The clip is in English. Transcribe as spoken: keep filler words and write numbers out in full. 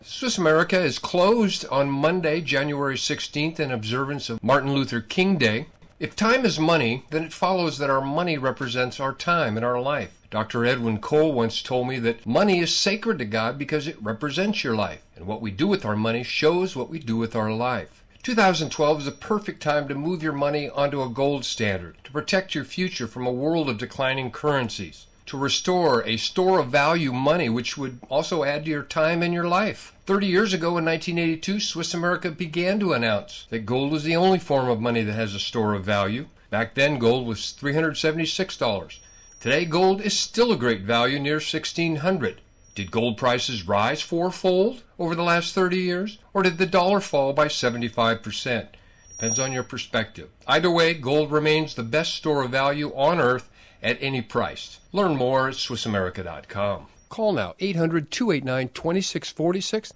Swiss America is closed on Monday, January sixteenth, in observance of Martin Luther King Day. If time is money, then it follows that our money represents our time and our life. Doctor Edwin Cole once told me that money is sacred to God because it represents your life, and what we do with our money shows what we do with our life. two thousand twelve is a perfect time to move your money onto a gold standard, to protect your future from a world of declining currencies, to restore a store of value money which would also add to your time and your life. Thirty years ago in nineteen eighty-two, Swiss America began to announce that gold was the only form of money that has a store of value. Back then, gold was three hundred seventy-six dollars. Today, gold is still a great value, near sixteen hundred dollars. Did gold prices rise fourfold over the last thirty years? Or did the dollar fall by seventy-five percent? Depends on your perspective. Either way, gold remains the best store of value on earth at any price. Learn more at Swiss America dot com. Call now, eight hundred, two eight nine, two six four six.